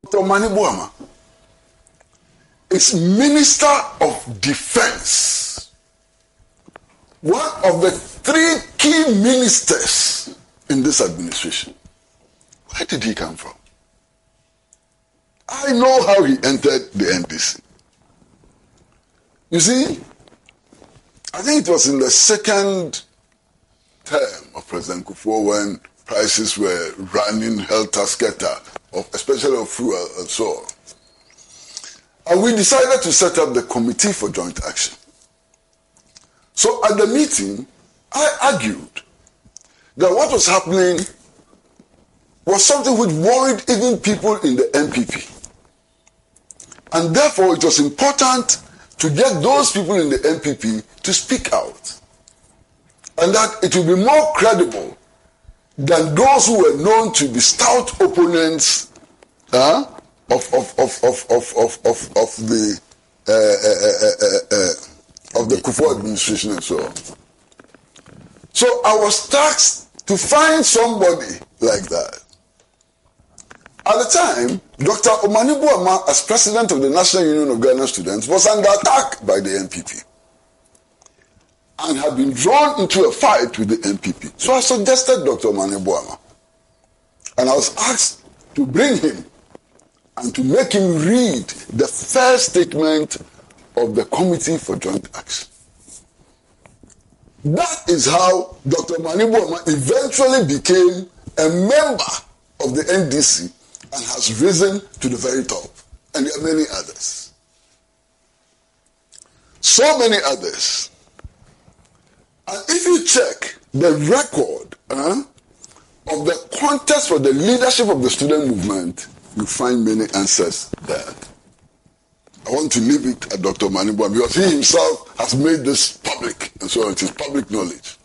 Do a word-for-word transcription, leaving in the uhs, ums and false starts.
Doctor Mani Buama is Minister of Defense, one of the three key ministers in this administration. Where did he come from? I know how he entered the N D C. You see, I think it was in the second term of President Kufuor when prices were running helter-skelter, especially of fuel and so on. And we decided to set up the Committee for Joint Action. So at the meeting, I argued that what was happening was something which worried even people in the N P P. And therefore, it was important to get those people in the N P P to speak out. And that it will be more credible than those who were known to be stout opponents uh, of, of, of, of, of, of, of, of the uh, uh, uh, uh, of the Kufuor administration and so on. So I was tasked to find somebody like that. At the time, Doctor Omani Buama, as president of the National Union of Ghana Students, was under attack by the N P P and had been drawn into a fight with the N P P. So I suggested Doctor Omani Buama, and I was asked to bring him and to make him read the first statement of the Committee for Joint Action. That is how Doctor Omani Buama eventually became a member of the N D C and has risen to the very top. And there are many others. So many others. And if you check the record uh, of the contest for the leadership of the student movement, you find many answers there. I want to leave it at Doctor Mani Buama because he himself has made this public, and so it is public knowledge.